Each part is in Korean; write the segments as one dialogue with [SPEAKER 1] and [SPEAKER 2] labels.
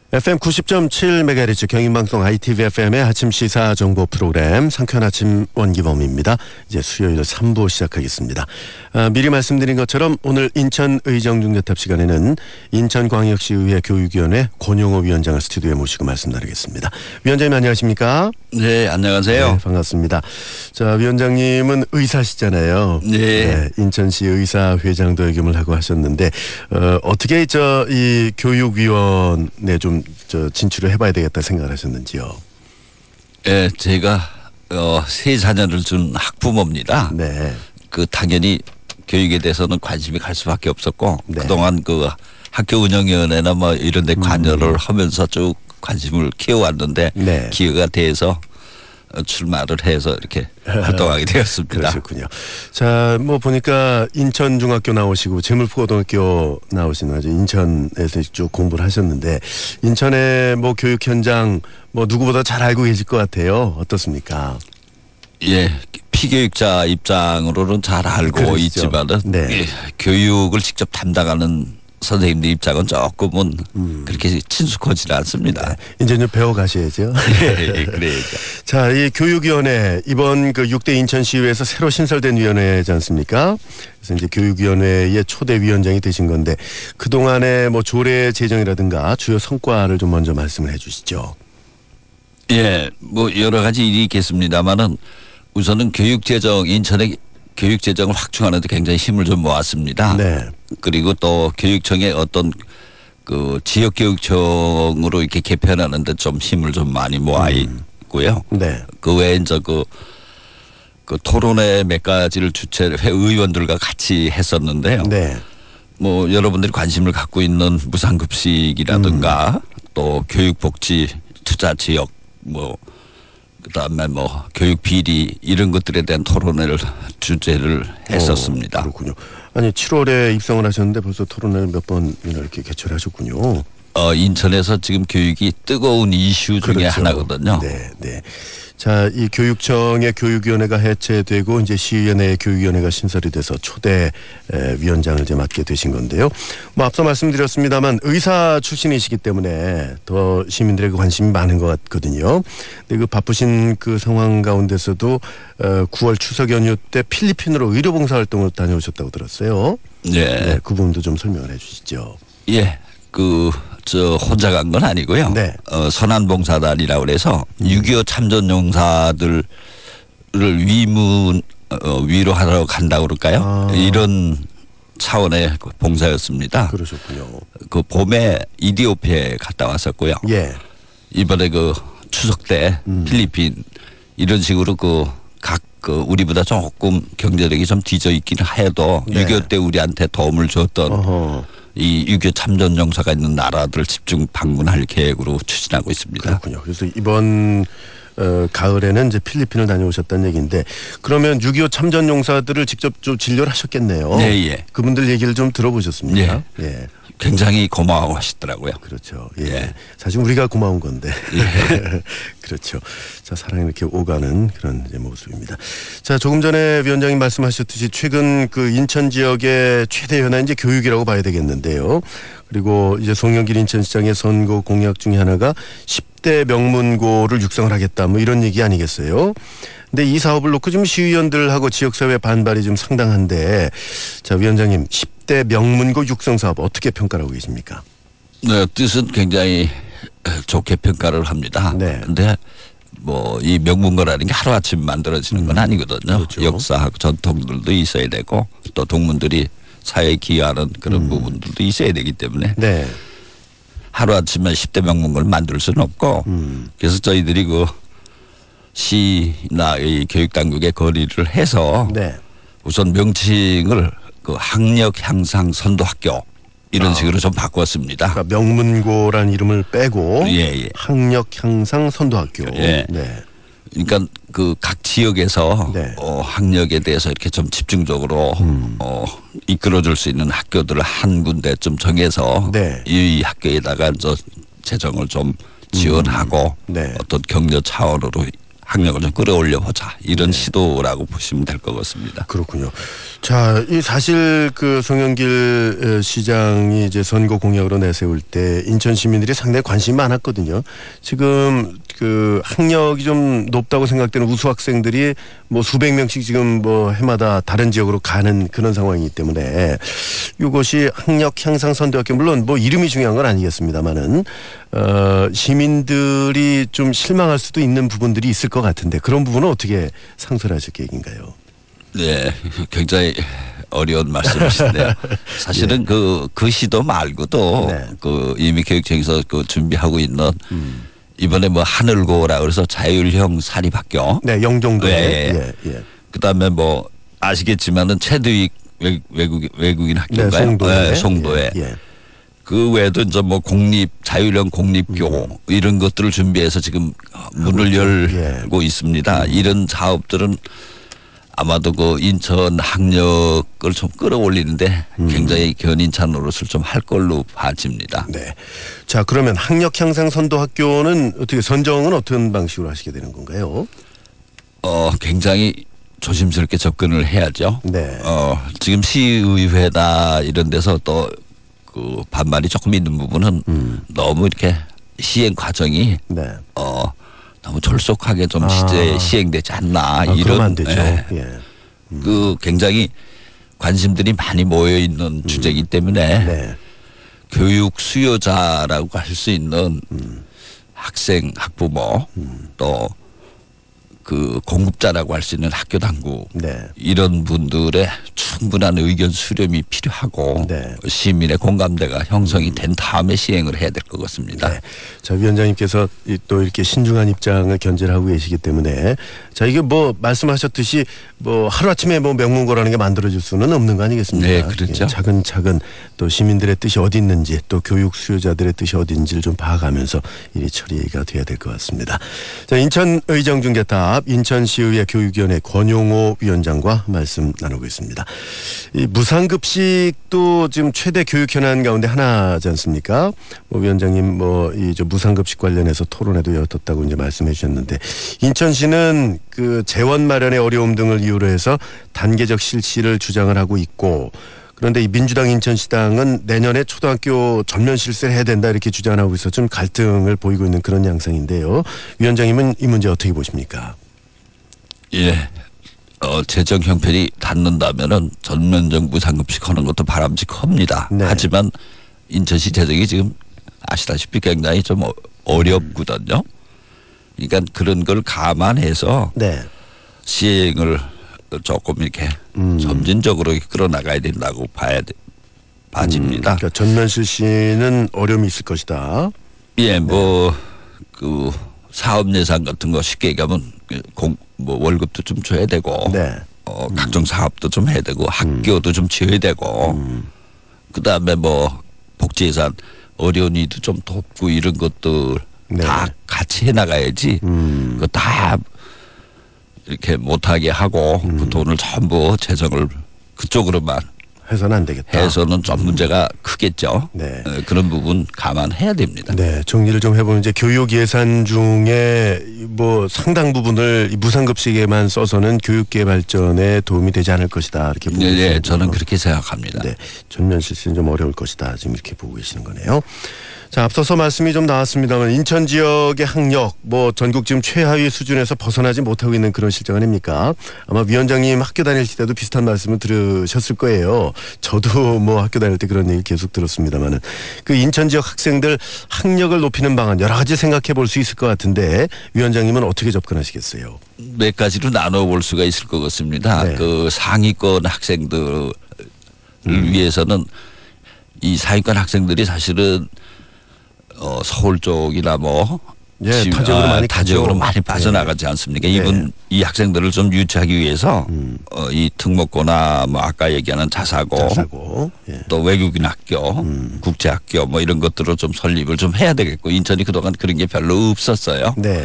[SPEAKER 1] FM 90.7MHz 경인방송 ITV FM의 아침 시사 정보 프로그램 상쾌한 아침 원기범입니다. 이제 수요일 3부 시작하겠습니다. 미리 말씀드린 것처럼 오늘 인천 의정중개탑 시간에는 인천광역시의회 교육위원회 권용호 위원장을 스튜디오에 모시고 말씀 나누겠습니다. 위원장님 안녕하십니까?
[SPEAKER 2] 네, 안녕하세요.
[SPEAKER 1] 네, 반갑습니다. 자, 위원장님은 의사시잖아요.
[SPEAKER 2] 네.
[SPEAKER 1] 인천시 의사회장도 역임을 하고 하셨는데 어떻게 이 교육위원회 좀 진출을 해봐야 되겠다 생각을 하셨는지요?
[SPEAKER 2] 네, 제가 세 자녀를 둔 학부모입니다.
[SPEAKER 1] 네.
[SPEAKER 2] 당연히 교육에 대해서는 관심이 갈 수밖에 없었고
[SPEAKER 1] 네.
[SPEAKER 2] 그동안 학교 운영위원회나 이런 데 관여를 하면서 쭉 관심을 키워왔는데
[SPEAKER 1] 네.
[SPEAKER 2] 기회가 돼서 출마를 해서 이렇게 활동하게 되었습니다.
[SPEAKER 1] 그러셨군요. 자, 보니까 인천중학교 나오시고 제물포고등학교 나오시는 아주 인천에서 쭉 공부를 하셨는데 인천의 교육 현장 누구보다 잘 알고 계실 것 같아요. 어떻습니까?
[SPEAKER 2] 예, 피교육자 입장으로는 잘 알고
[SPEAKER 1] 그러시죠.
[SPEAKER 2] 있지만은
[SPEAKER 1] 네.
[SPEAKER 2] 교육을 직접 담당하는 선생님들 입장은 조금은 그렇게 친숙하지는 않습니다.
[SPEAKER 1] 네. 이제 좀 배워가셔야죠.
[SPEAKER 2] 예, 그래야죠.
[SPEAKER 1] 자, 이 교육위원회 이번 6대 인천시의회에서 새로 신설된 위원회지 않습니까? 그래서 이제 교육위원회의 초대 위원장이 되신 건데 그동안의 조례 제정이라든가 주요 성과를 좀 먼저 말씀을 해 주시죠.
[SPEAKER 2] 예, 여러 가지 일이 있겠습니다만은 우선은 인천의 교육 재정을 확충하는 데 굉장히 힘을 좀 모았습니다.
[SPEAKER 1] 네.
[SPEAKER 2] 그리고 또 교육청의 어떤 지역교육청으로 이렇게 개편하는 데 좀 힘을 좀 많이 모아 있고요.
[SPEAKER 1] 네.
[SPEAKER 2] 그 외에 이제 토론회 몇 가지를 의원들과 같이 했었는데요.
[SPEAKER 1] 네.
[SPEAKER 2] 여러분들이 관심을 갖고 있는 무상급식이라든가 또 교육복지 투자 지역 그다음에 교육 비리 이런 것들에 대한 토론회를 주제를 했었습니다.
[SPEAKER 1] 그렇군요. 아니 7월에 입성을 하셨는데 벌써 토론회를 몇 번이나 이렇게 개최를 하셨군요.
[SPEAKER 2] 인천에서 지금 교육이 뜨거운 이슈 중에
[SPEAKER 1] 그렇죠.
[SPEAKER 2] 하나거든요.
[SPEAKER 1] 네, 네. 자, 이 교육청의 교육위원회가 해체되고 이제 시의회 교육위원회가 신설이 돼서 초대 위원장을 이제 맡게 되신 건데요. 앞서 말씀드렸습니다만 의사 출신이시기 때문에 더 시민들에게 관심이 많은 것 같거든요. 근데 바쁘신 상황 가운데서도 9월 추석 연휴 때 필리핀으로 의료봉사활동을 다녀오셨다고 들었어요.
[SPEAKER 2] 네.
[SPEAKER 1] 네, 그 부분도 좀 설명을 해주시죠.
[SPEAKER 2] 예, 혼자 간 건 아니고요.
[SPEAKER 1] 네.
[SPEAKER 2] 선한봉사단이라고 그래서 6.25 참전용사들을 위로하러 간다고 그럴까요? 이런 차원의 봉사였습니다.
[SPEAKER 1] 그러셨군요.
[SPEAKER 2] 봄에 이디오피아에 갔다 왔었고요.
[SPEAKER 1] 예.
[SPEAKER 2] 이번에 추석 때 필리핀 이런 식으로 우리보다 조금 경제력이 좀 뒤져 있기는 해도
[SPEAKER 1] 네.
[SPEAKER 2] 6.25 때 우리한테 도움을 줬던 이 6.25 참전용사가 있는 나라들 집중 방문할 계획으로 추진하고 있습니다.
[SPEAKER 1] 그렇군요. 그래서 이번 가을에는 이제 필리핀을 다녀오셨다는 얘기인데 그러면 6.25 참전용사들을 직접 좀 진료를 하셨겠네요.
[SPEAKER 2] 네, 예.
[SPEAKER 1] 그분들 얘기를 좀 들어보셨습니까?
[SPEAKER 2] 예.
[SPEAKER 1] 예.
[SPEAKER 2] 굉장히 고마워하시더라고요.
[SPEAKER 1] 그렇죠. 예.
[SPEAKER 2] 예.
[SPEAKER 1] 사실 우리가 고마운 건데.
[SPEAKER 2] 예.
[SPEAKER 1] 그렇죠. 자, 사랑이 이렇게 오가는 그런 이제 모습입니다. 자, 조금 전에 위원장님 말씀하셨듯이 최근 인천 지역의 최대 현안이 이제 교육이라고 봐야 되겠는데요. 그리고 이제 송영길 인천시장의 선거 공약 중에 하나가 10대 명문고를 육성을 하겠다 이런 얘기 아니겠어요? 근데 이 사업을 놓고 지금 시의원들하고 지역사회 반발이 좀 상당한데 자, 위원장님 10대 명문고 육성 사업 어떻게 평가하고 계십니까?
[SPEAKER 2] 네, 뜻은 굉장히 좋게 평가를 합니다.
[SPEAKER 1] 네.
[SPEAKER 2] 근데 이 명문고라는 게 하루아침 만들어지는 건 아니거든요.
[SPEAKER 1] 그렇죠.
[SPEAKER 2] 역사하고 전통들도 있어야 되고 또 동문들이 사회에 기여하는 그런 부분들도 있어야 되기 때문에
[SPEAKER 1] 네.
[SPEAKER 2] 하루아침에 10대 명문고를 만들 수는 없고 그래서 저희들이 시나 이 교육당국에 건의를 해서
[SPEAKER 1] 네.
[SPEAKER 2] 우선 명칭을 학력 향상 선도학교 이런 식으로 좀 바꿨습니다.
[SPEAKER 1] 그러니까 명문고란 이름을 빼고
[SPEAKER 2] 예.
[SPEAKER 1] 학력 향상 선도학교.
[SPEAKER 2] 예.
[SPEAKER 1] 네.
[SPEAKER 2] 그러니까 각 지역에서
[SPEAKER 1] 네.
[SPEAKER 2] 학력에 대해서 이렇게 좀 집중적으로 이끌어줄 수 있는 학교들을 한 군데 좀 정해서
[SPEAKER 1] 네.
[SPEAKER 2] 이 학교에다가 재정을 좀 지원하고
[SPEAKER 1] 네.
[SPEAKER 2] 어떤 격려 차원으로 학력을 좀 끌어올려 보자 이런 시도라고 보시면 될 것 같습니다.
[SPEAKER 1] 그렇군요. 자, 이 사실 그 송영길 시장이 이제 선거 공약으로 내세울 때 인천 시민들이 상당히 관심이 많았거든요. 지금 그 학력이 좀 높다고 생각되는 우수 학생들이 뭐 수백 명씩 지금 뭐 해마다 다른 지역으로 가는 그런 상황이기 때문에 이것이 학력 향상 선도학교 물론 뭐 이름이 중요한 건 아니겠습니다만은 시민들이 좀 실망할 수도 있는 부분들이 있을 것 같은데 그런 부분은 어떻게 상설하실 계획인가요?
[SPEAKER 2] 네, 굉장히 어려운 말씀이신데요. 사실은 그 시도 말고도
[SPEAKER 1] 네.
[SPEAKER 2] 그 이미 교육청에서 그 준비하고 있는 이번에 뭐 하늘고라 그래서 자율형 사립학교.
[SPEAKER 1] 네, 영종도에.
[SPEAKER 2] 예. 그다음에 뭐 아시겠지만은 최대익 외국인 학교인가요?
[SPEAKER 1] 네, 송도에.
[SPEAKER 2] 네, 송도에.
[SPEAKER 1] 예.
[SPEAKER 2] 그 외에도 이제 뭐 공립 공립교 이런 것들을 준비해서 지금 문을 열고 있습니다. 이런 사업들은 아마도 그 인천 학력을 좀 끌어올리는데 굉장히 견인찬 노릇을 좀 할 걸로 봐집니다.
[SPEAKER 1] 네. 자, 그러면 학력 향상 선도 학교는 어떻게 선정은 어떤 방식으로 하시게 되는 건가요?
[SPEAKER 2] 굉장히 조심스럽게 접근을 해야죠.
[SPEAKER 1] 네.
[SPEAKER 2] 지금 시의회나 이런 데서 또 그 반발이 조금 있는 부분은 너무 이렇게 시행 과정이
[SPEAKER 1] 네.
[SPEAKER 2] 너무 졸속하게 좀 시행되지 않나
[SPEAKER 1] 그러면
[SPEAKER 2] 이런
[SPEAKER 1] 안 되죠. 예.
[SPEAKER 2] 그 굉장히 관심들이 많이 모여 있는 주제이기 때문에
[SPEAKER 1] 네.
[SPEAKER 2] 교육 수요자라고 할 수 있는 학생, 학부모 또 그 공급자라고 할 수 있는 학교 당국
[SPEAKER 1] 네.
[SPEAKER 2] 이런 분들의 충분한 의견 수렴이 필요하고
[SPEAKER 1] 네.
[SPEAKER 2] 시민의 공감대가 형성이 된 다음에 시행을 해야 될 것 같습니다.
[SPEAKER 1] 네. 자, 위원장님께서 또 이렇게 신중한 입장을 견제를 하고 계시기 때문에 자, 이게 뭐 말씀하셨듯이 뭐 하루아침에 뭐 명문고라는 게 만들어질 수는 없는 거 아니겠습니까?
[SPEAKER 2] 네, 그렇죠.
[SPEAKER 1] 예, 차근차근 또 시민들의 뜻이 어디 있는지 또 교육 수요자들의 뜻이 어디 있는지를 좀 봐가면서 일이 처리가 돼야 될 것 같습니다. 자, 인천 의정중개탑 인천시의회 교육위원회 권용호 위원장과 말씀 나누고 있습니다. 이 무상급식도 지금 최대 교육 현안 가운데 하나지 않습니까? 뭐 위원장님 뭐 이 저 무상급식 관련해서 토론회도 열었다고 이제 말씀해 주셨는데 인천시는 그 재원 마련의 어려움 등을 이유로 해서 단계적 실시를 주장을 하고 있고 그런데 이 민주당 인천시당은 내년에 초등학교 전면 실시를 해야 된다 이렇게 주장하고 있어 좀 갈등을 보이고 있는 그런 양상인데요. 위원장님은 이 문제 어떻게 보십니까?
[SPEAKER 2] 예. 재정 형편이 닿는다면은 전면적 무상급식 하는 것도 바람직합니다.
[SPEAKER 1] 네.
[SPEAKER 2] 하지만 인천시 재정이 지금 아시다시피 굉장히 좀 어렵거든요. 그러니까 그런 걸 감안해서
[SPEAKER 1] 네.
[SPEAKER 2] 시행을 조금 이렇게 점진적으로 끌어나가야 된다고 봐집니다.
[SPEAKER 1] 그러니까 전면 실시는 어려움이 있을 것이다.
[SPEAKER 2] 예, 뭐 그 사업 예산 같은 거 쉽게 얘기하면 뭐 월급도 좀 줘야 되고,
[SPEAKER 1] 네.
[SPEAKER 2] 각종 사업도 좀 해야 되고, 학교도 좀 지어야 되고, 그 다음에 뭐 복지 예산 어려운 이도 좀 돕고 이런 것들
[SPEAKER 1] 네.
[SPEAKER 2] 다 같이 해 나가야지. 그거 다 이렇게 못하게 하고 그 돈을 전부 재정을 그쪽으로만
[SPEAKER 1] 해서는 안 되겠다.
[SPEAKER 2] 해서는 좀 문제가 크겠죠.
[SPEAKER 1] 네.
[SPEAKER 2] 그런 부분 감안해야 됩니다.
[SPEAKER 1] 네, 정리를 좀 해보면 이제 교육 예산 중에 뭐 상당 부분을 이 무상급식에만 써서는 교육계 발전에 도움이 되지 않을 것이다 이렇게 보고 계시는
[SPEAKER 2] 네, 저는 그렇게 생각합니다.
[SPEAKER 1] 네, 전면 실시는 좀 어려울 것이다 지금 이렇게 보고 계시는 거네요. 자, 앞서서 말씀이 좀 나왔습니다만 인천 지역의 학력 뭐 전국 지금 최하위 수준에서 벗어나지 못하고 있는 그런 실정 아닙니까? 아마 위원장님 학교 다닐 때도 비슷한 말씀을 들으셨을 거예요. 저도 뭐 학교 다닐 때 그런 얘기 계속 들었습니다만은 그 인천 지역 학생들 학력을 높이는 방안 여러 가지 생각해 볼 수 있을 것 같은데 위원장님은 어떻게 접근하시겠어요?
[SPEAKER 2] 몇 가지로 나눠볼 수가 있을 것 같습니다.
[SPEAKER 1] 네.
[SPEAKER 2] 그 상위권 학생들을 위해서는 이 상위권 학생들이 사실은 서울 쪽이나 뭐
[SPEAKER 1] 예, 타 지역으로 많이
[SPEAKER 2] 타 지역으로
[SPEAKER 1] 가죠.
[SPEAKER 2] 많이 빠져나가지 않습니까?
[SPEAKER 1] 네.
[SPEAKER 2] 이 학생들을 좀 유치하기 위해서 이 특목고나 뭐 아까 얘기하는 자사고
[SPEAKER 1] 예.
[SPEAKER 2] 또 외국인 학교, 국제학교 뭐 이런 것들을 좀 설립을 좀 해야 되겠고 인천이 그동안 그런 게 별로 없었어요.
[SPEAKER 1] 네.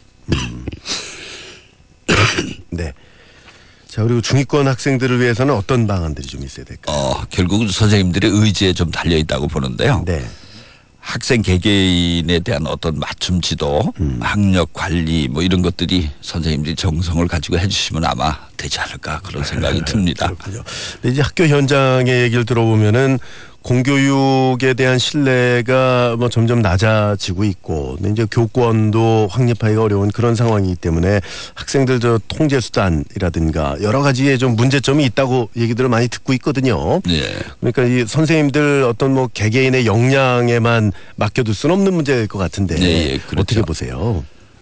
[SPEAKER 1] 네. 자, 그리고 중위권 학생들을 위해서는 어떤 방안들이 좀 있어야 될까요?
[SPEAKER 2] 결국은 선생님들의 의지에 좀 달려 있다고 보는데요.
[SPEAKER 1] 네.
[SPEAKER 2] 학생 개개인에 대한 어떤 맞춤 지도, 학력 관리 뭐 이런 것들이 선생님들이 정성을 가지고 해주시면 아마 되지 않을까 그런 생각이 듭니다.
[SPEAKER 1] 그렇군요. 근데 이제 학교 현장의 얘기를 들어보면은 공교육에 대한 신뢰가 뭐 점점 낮아지고 있고, 근데 이제 교권도 확립하기가 어려운 그런 상황이기 때문에 학생들 저 통제 수단이라든가 여러 가지의 좀 문제점이 있다고 얘기들을 많이 듣고 있거든요.
[SPEAKER 2] 예.
[SPEAKER 1] 그러니까 이 선생님들 어떤 뭐 개개인의 역량에만 맡겨둘 수는 없는 문제일 것 같은데
[SPEAKER 2] 예, 그렇죠.
[SPEAKER 1] 어떻게 보세요?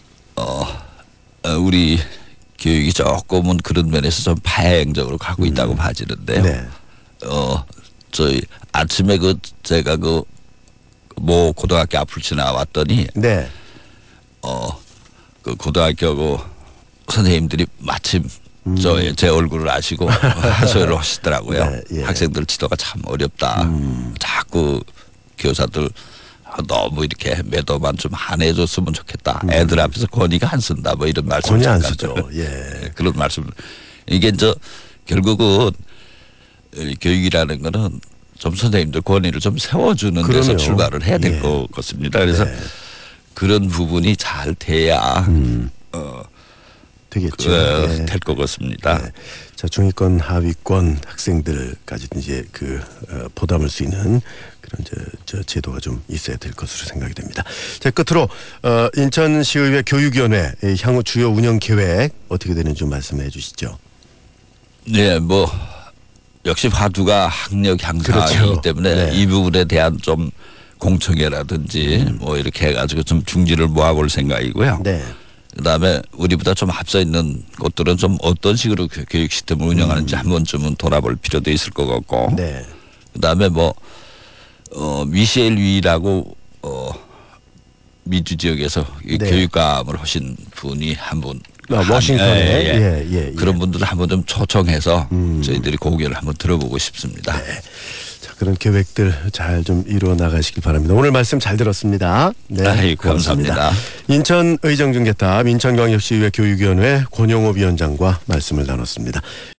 [SPEAKER 2] 우리 교육이 조금은 그런 면에서 좀 파행적으로 가고 있다고 봐지는데요.
[SPEAKER 1] 네.
[SPEAKER 2] 저희 아침에 제가 모 고등학교 앞을 지나왔더니
[SPEAKER 1] 네.
[SPEAKER 2] 그 고등학교 선생님들이 마침 제 얼굴을 아시고 하소연을 하시더라고요.
[SPEAKER 1] 네, 예.
[SPEAKER 2] 학생들 지도가 참 어렵다. 자꾸 교사들 너무 이렇게 매도만 좀 안 해줬으면 좋겠다. 애들 앞에서 권위가 안 쓴다. 뭐 이런 말씀.
[SPEAKER 1] 권위 안 쓰죠. 예.
[SPEAKER 2] 그런 말씀. 이게 결국은 교육이라는 거는 좀 선생님들 권위를 좀 세워주는
[SPEAKER 1] 그럼요.
[SPEAKER 2] 데서 출발을 해야 될
[SPEAKER 1] 예.
[SPEAKER 2] 것 같습니다. 그래서
[SPEAKER 1] 네.
[SPEAKER 2] 그런 부분이 잘 돼야
[SPEAKER 1] 되겠죠. 예.
[SPEAKER 2] 될 것 같습니다.
[SPEAKER 1] 네. 자, 중위권, 하위권 학생들까지 이제 보담할 수 있는 그런 저 제도가 좀 있어야 될 것으로 생각이 됩니다. 자, 끝으로 인천시의회 교육위원회 향후 주요 운영 계획 어떻게 되는지 좀 말씀해 주시죠.
[SPEAKER 2] 네, 뭐 역시 화두가 학력 향상이기
[SPEAKER 1] 그렇죠.
[SPEAKER 2] 때문에
[SPEAKER 1] 네.
[SPEAKER 2] 이 부분에 대한 좀 공청회라든지 뭐 이렇게 해가지고 좀 중지를 모아볼 생각이고요.
[SPEAKER 1] 네.
[SPEAKER 2] 그다음에 우리보다 좀 앞서 있는 곳들은 좀 어떤 식으로 교육 시스템을 운영하는지 한 번쯤은 돌아볼 필요도 있을 것 같고.
[SPEAKER 1] 네.
[SPEAKER 2] 그다음에 미셸 위라고 미주 지역에서 이
[SPEAKER 1] 네.
[SPEAKER 2] 교육감을 하신 분이 한 분.
[SPEAKER 1] 워싱턴에 예.
[SPEAKER 2] 그런 분들을 한번 좀 초청해서 저희들이 고견을 한번 들어보고 싶습니다.
[SPEAKER 1] 네. 자, 그런 계획들 잘 좀 이루어 나가시길 바랍니다. 오늘 말씀 잘 들었습니다. 네, 고맙습니다.
[SPEAKER 2] 감사합니다.
[SPEAKER 1] 인천 의정중개탑 인천광역시의회 교육위원회 권용호 위원장과 말씀을 나눴습니다.